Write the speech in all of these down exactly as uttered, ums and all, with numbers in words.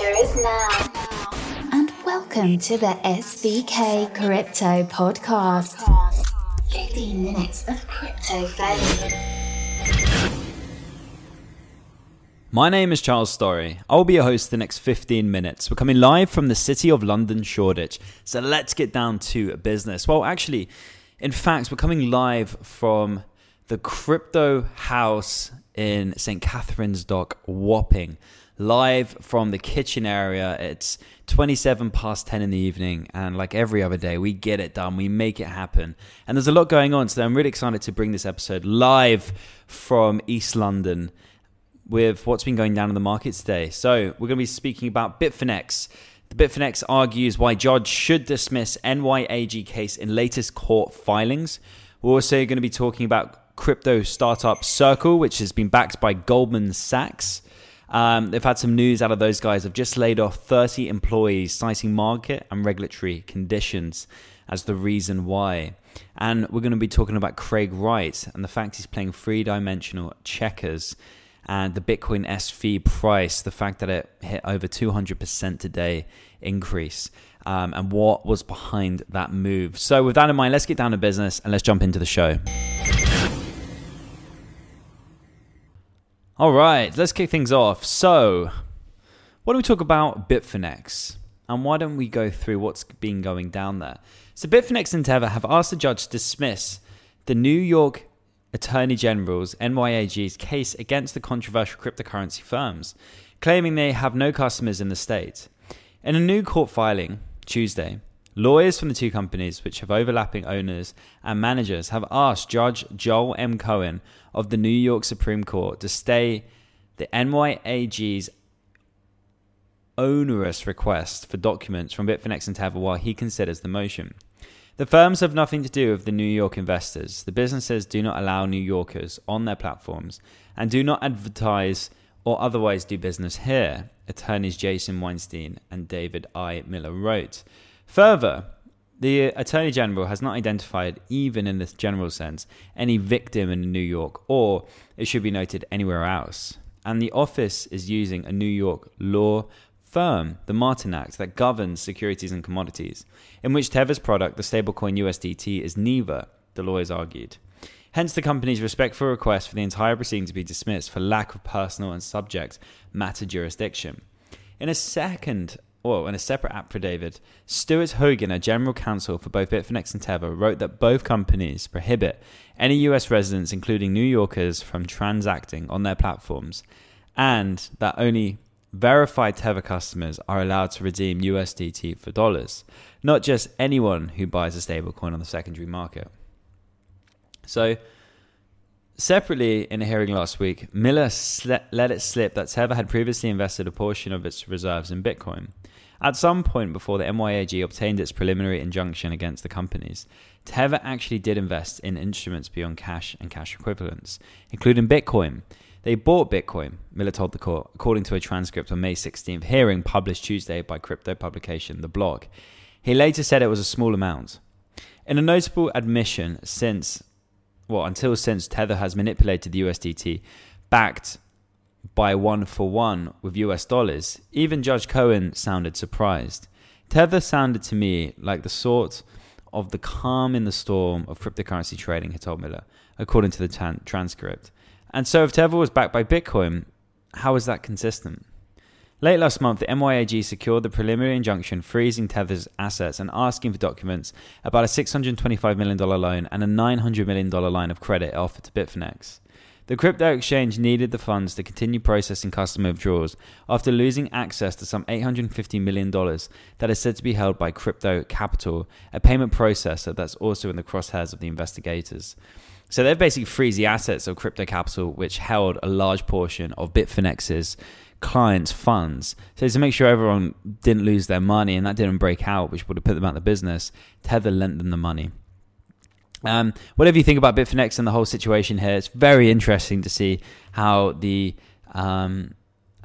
future is now. And welcome to the S V K Crypto Podcast. fifteen minutes of crypto fame. My name is Charles Story. I'll be your host the next fifteen minutes. We're coming live from the City of London, Shoreditch. So let's get down to business. Well, actually, in fact, we're coming live from the Crypto House in Saint Catherine's Dock, Wapping. Live from the kitchen area. It's twenty-seven past ten in the evening, and like every other day, we get it done. We make it happen. And there's a lot going on, so I'm really excited to bring this episode live from East London with what's been going down in the market today. So we're going to be speaking about Bitfinex. The Bitfinex argues why judge should dismiss N Y A G case in latest court filings. We're also going to be talking about crypto startup Circle, which has been backed by Goldman Sachs. Um, they've had some news out of those guys. They've just laid off thirty employees, citing market and regulatory conditions as the reason why. And we're going to be talking about Craig Wright and the fact he's playing three-dimensional checkers, and the Bitcoin S V price, the fact that it hit over two hundred percent today increase, um, and what was behind that move. So with that in mind, let's get down to business and let's jump into the show. All right, let's kick things off. So why don't we talk about Bitfinex? And why don't we go through what's been going down there? So Bitfinex and Tether have asked the judge to dismiss the New York Attorney General's N Y A G's case against the controversial cryptocurrency firms, claiming they have no customers in the state. In a new court filing Tuesday, lawyers from the two companies, which have overlapping owners and managers, have asked Judge Joel M. Cohen of the New York Supreme Court to stay the N Y A G's onerous request for documents from Bitfinex and Tether while he considers the motion. The firms have nothing to do with the New York investors. The businesses do not allow New Yorkers on their platforms and do not advertise or otherwise do business here, attorneys Jason Weinstein and David I. Miller wrote. Further, the Attorney General has not identified, even in this general sense, any victim in New York, or, it should be noted, anywhere else. And the office is using a New York law firm, the Martin Act, that governs securities and commodities, in which Tether's product, the stablecoin U S D T, is neither, the lawyers argued. Hence the company's respectful request for the entire proceeding to be dismissed for lack of personal and subject matter jurisdiction. In a second Well, in a separate affidavit, Stuart Hogan, a general counsel for both Bitfinex and Tether, wrote that both companies prohibit any U S residents, including New Yorkers, from transacting on their platforms, and that only verified Tether customers are allowed to redeem U S D T for dollars, not just anyone who buys a stablecoin on the secondary market. So, separately, in a hearing last week, Miller sle- let it slip that Tether had previously invested a portion of its reserves in Bitcoin. At some point before the N Y A G obtained its preliminary injunction against the companies, Tether actually did invest in instruments beyond cash and cash equivalents, including Bitcoin. They bought Bitcoin, Miller told the court, according to a transcript on May sixteenth hearing published Tuesday by crypto publication The Block. He later said it was a small amount. In a notable admission since... Well, until since Tether has manipulated the U S D T backed by one for one with U S dollars, even Judge Cohen sounded surprised. Tether sounded to me like the sort of the calm in the storm of cryptocurrency trading, he told Miller, according to the tan- transcript. And so if Tether was backed by Bitcoin, how is that consistent? Late last month, the N Y A G secured the preliminary injunction freezing Tether's assets and asking for documents about a six hundred twenty-five million dollars loan and a nine hundred million dollars line of credit offered to Bitfinex. The crypto exchange needed the funds to continue processing customer withdrawals after losing access to some eight hundred fifty million dollars that is said to be held by Crypto Capital, a payment processor that's also in the crosshairs of the investigators. So they've basically freezed the assets of Crypto Capital, which held a large portion of Bitfinex's clients' funds. So to make sure everyone didn't lose their money and that didn't break out, which would have put them out of the business, Tether lent them the money. Um, whatever you think about Bitfinex and the whole situation here, it's very interesting to see how the um,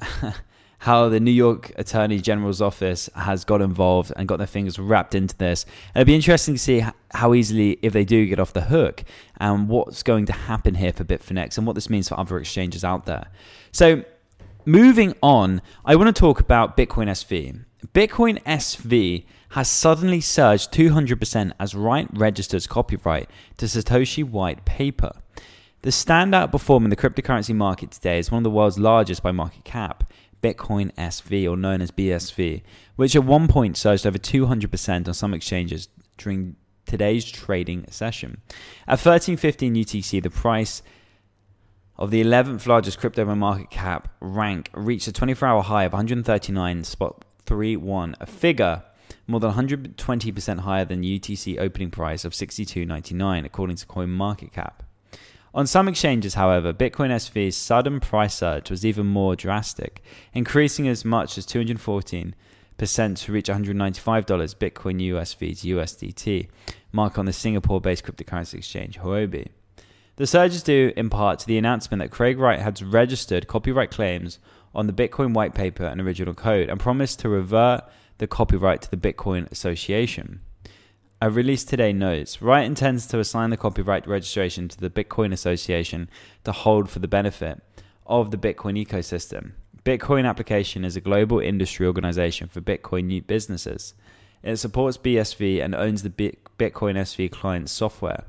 how the New York Attorney General's office has got involved and got their fingers wrapped into this. And it'd be interesting to see how easily, if they do get off the hook, and what's going to happen here for Bitfinex and what this means for other exchanges out there. So moving on, I want to talk about Bitcoin S V. Bitcoin S V has suddenly surged two hundred percent as Wright registers copyright to Satoshi white paper. The standout performer in the cryptocurrency market today is one of the world's largest by market cap, Bitcoin S V, or known as B S V, which at one point surged over two hundred percent on some exchanges during today's trading session. At thirteen fifteen U T C, the price of the eleventh largest crypto by market cap rank reached a twenty-four hour high of one hundred thirty-nine point three one, a figure more than one hundred twenty percent higher than U T C opening price of sixty-two ninety-nine, according to CoinMarketCap. On some exchanges, however, Bitcoin S V's sudden price surge was even more drastic, increasing as much as two hundred fourteen percent to reach one hundred ninety-five dollars Bitcoin U S V to U S D T, mark on the Singapore-based cryptocurrency exchange Huobi. The surge is due in part to the announcement that Craig Wright had registered copyright claims on the Bitcoin white paper and original code and promised to revert the copyright to the Bitcoin Association. A release today notes, Wright intends to assign the copyright registration to the Bitcoin Association to hold for the benefit of the Bitcoin ecosystem. Bitcoin Application is a global industry organization for Bitcoin businesses. It supports B S V and owns the Bitcoin S V client software.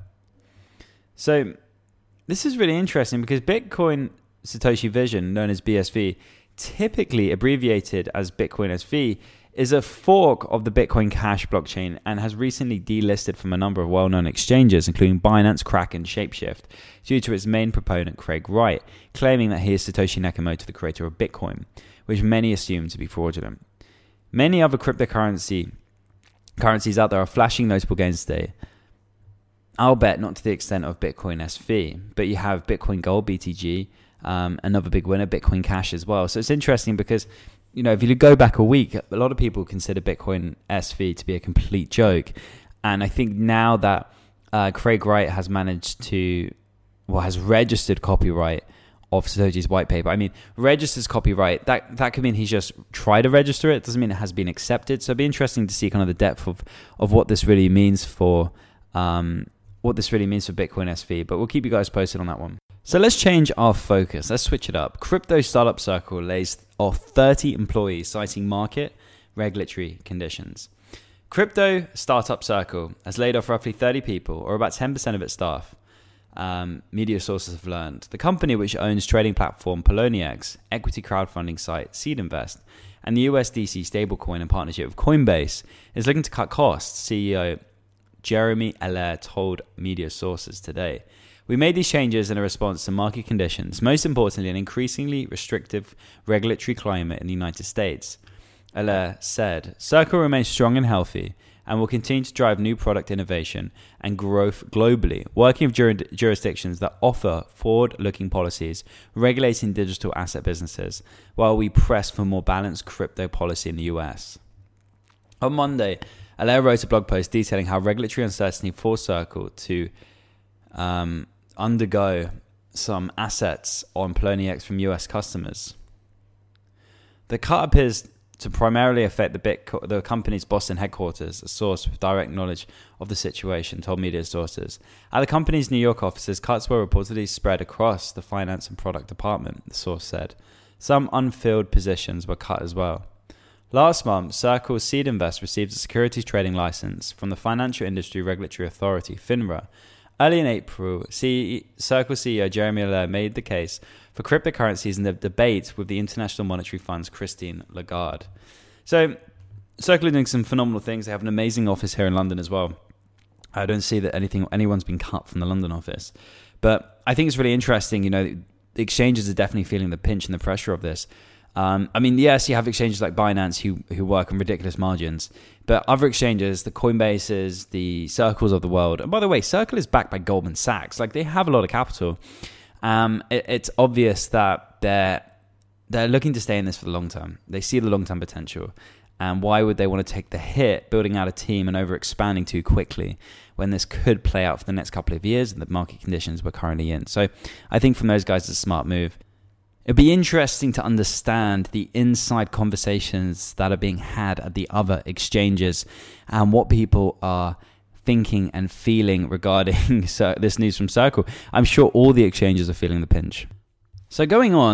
So this is really interesting because Bitcoin Satoshi Vision, known as B S V, typically abbreviated as Bitcoin S V, is a fork of the Bitcoin Cash blockchain and has recently delisted from a number of well-known exchanges, including Binance, Kraken, Shapeshift, due to its main proponent, Craig Wright, claiming that he is Satoshi Nakamoto, the creator of Bitcoin, which many assume to be fraudulent. Many other cryptocurrency currencies out there are flashing notable gains today. I'll bet not to the extent of Bitcoin S V, but you have Bitcoin Gold, B T G, um, another big winner, Bitcoin Cash as well. So it's interesting because, you know, if you go back a week, a lot of people consider Bitcoin S V to be a complete joke. And I think now that uh, Craig Wright has managed to, well, has registered copyright of Satoshi's white paper. I mean, registers copyright, that, that could mean he's just tried to register it. It doesn't mean it has been accepted. So it'd be interesting to see kind of the depth of, of what this really means for, um, what this really means for Bitcoin S V. But we'll keep you guys posted on that one. So let's change our focus. Let's switch it up. Crypto Startup Circle lays off thirty employees, citing market regulatory conditions. Crypto Startup Circle has laid off roughly thirty people, or about ten percent of its staff, um, media sources have learned. The company, which owns trading platform Poloniex, equity crowdfunding site Seed Invest, and the U S D C stablecoin in partnership with Coinbase, is looking to cut costs, C E O Jeremy Allaire told media sources today. We made these changes in a response to market conditions, most importantly, an increasingly restrictive regulatory climate in the United States. Allaire said, Circle remains strong and healthy and will continue to drive new product innovation and growth globally, working with jur- jurisdictions that offer forward-looking policies regulating digital asset businesses, while we press for more balanced crypto policy in the U S. On Monday, Allaire wrote a blog post detailing how regulatory uncertainty forced Circle to um, undergo some assets on Poloniex from U S customers. The cut appears to primarily affect the, Bitco- the company's Boston headquarters, a source with direct knowledge of the situation told media sources. At the company's New York offices, cuts were reportedly spread across the finance and product department, the source said. Some unfilled positions were cut as well. Last month, Circle's Seed Invest received a securities trading license from the Financial Industry Regulatory Authority, FINRA. Early in April, C- Circle C E O Jeremy Allaire made the case for cryptocurrencies in the debate with the International Monetary Fund's Christine Lagarde. So, Circle are doing some phenomenal things. They have an amazing office here in London as well. I don't see that anything anyone's been cut from the London office. But I think it's really interesting. You know, the exchanges are definitely feeling the pinch and the pressure of this. Um, I mean, yes, you have exchanges like Binance who who work on ridiculous margins, but other exchanges, the Coinbases, the Circles of the world, and by the way, Circle is backed by Goldman Sachs. Like, they have a lot of capital. Um, it, it's obvious that they're they're looking to stay in this for the long term. They see the long term potential, and why would they want to take the hit building out a team and over expanding too quickly when this could play out for the next couple of years and the market conditions we're currently in? So, I think from those guys, it's a smart move. It'd be interesting to understand the inside conversations that are being had at the other exchanges and what people are thinking and feeling regarding this news from Circle. I'm sure all the exchanges are feeling the pinch. So going on,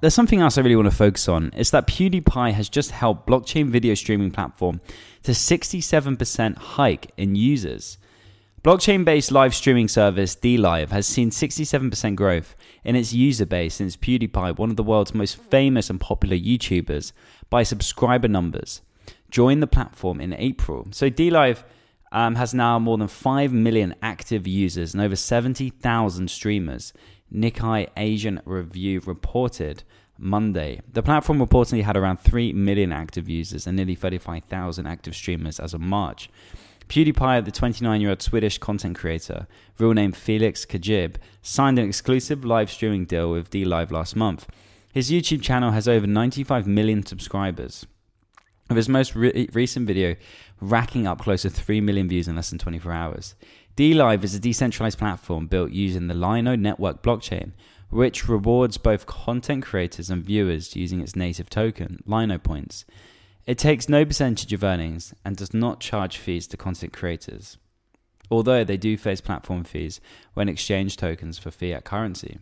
there's something else I really want to focus on. It's that PewDiePie has just helped blockchain video streaming platform to sixty-seven percent hike in users. Blockchain-based live streaming service DLive has seen sixty-seven percent growth in its user base since PewDiePie, one of the world's most famous and popular YouTubers, by subscriber numbers, joined the platform in April. So DLive um, has now more than five million active users and over seventy thousand streamers, Nikkei Asian Review reported Monday. The platform reportedly had around three million active users and nearly thirty-five thousand active streamers as of March. PewDiePie, the twenty-nine-year-old Swedish content creator, real name Felix Kajib, signed an exclusive live streaming deal with DLive last month. His YouTube channel has over ninety-five million subscribers, with his most re- recent video racking up close to three million views in less than twenty-four hours. DLive is a decentralized platform built using the Lino network blockchain, which rewards both content creators and viewers using its native token, Lino Points. It takes no percentage of earnings and does not charge fees to content creators, although they do face platform fees when exchange tokens for fiat currency.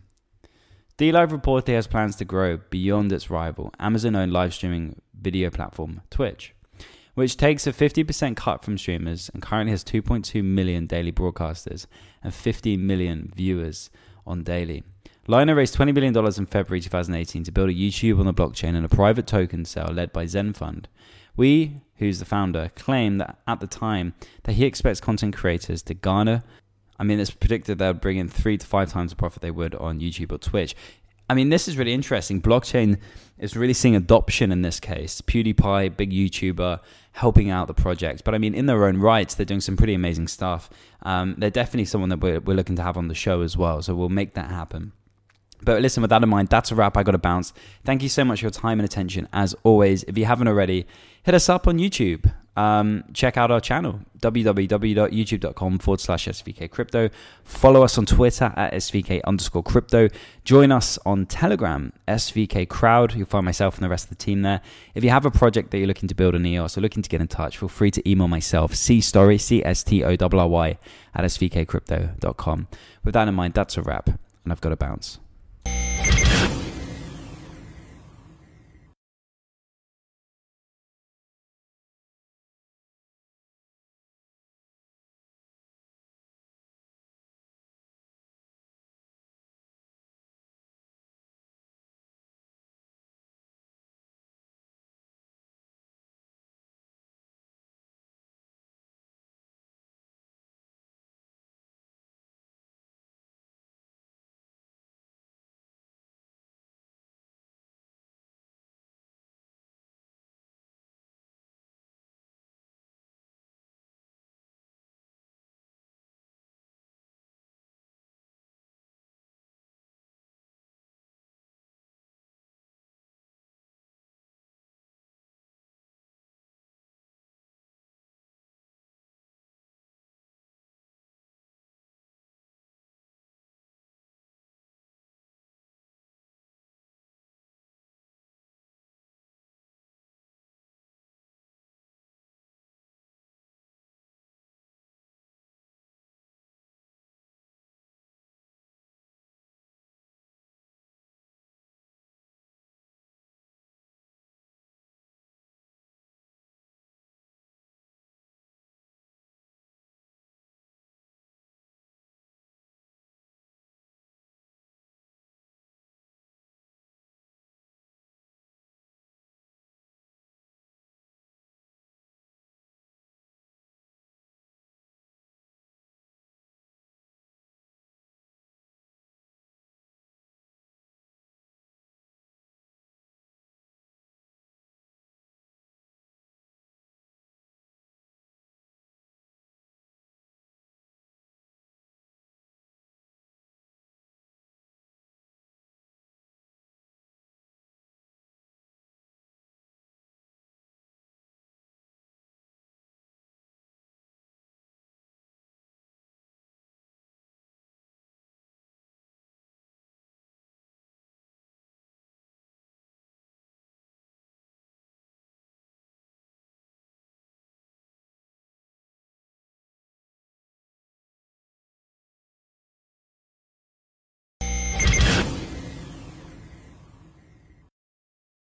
DLive reportedly has plans to grow beyond its rival, Amazon-owned live streaming video platform Twitch, which takes a fifty percent cut from streamers and currently has two point two million daily broadcasters and fifty million viewers on daily. Lino raised twenty billion dollars in February twenty eighteen to build a YouTube on the blockchain and a private token sale led by Zen Fund. We, who's the founder, claim that at the time that he expects content creators to garner, I mean, it's predicted they'll bring in three to five times the profit they would on YouTube or Twitch. I mean, this is really interesting. Blockchain is really seeing adoption in this case. PewDiePie, big YouTuber, helping out the project. But I mean, in their own rights, they're doing some pretty amazing stuff. Um, they're definitely someone that we're, we're looking to have on the show as well. So we'll make that happen. But listen, with that in mind, that's a wrap. I got to bounce. Thank you so much for your time and attention. As always, if you haven't already, hit us up on YouTube. Um, check out our channel, www.youtube.com forward slash SVK Crypto. Follow us on Twitter at SVK underscore crypto. Join us on Telegram, S V K Crowd. You'll find myself and the rest of the team there. If you have a project that you're looking to build on E O S or looking to get in touch, feel free to email myself, cstory, C S T O R R Y, at S V K crypto dot com. With that in mind, that's a wrap, and I've got to bounce.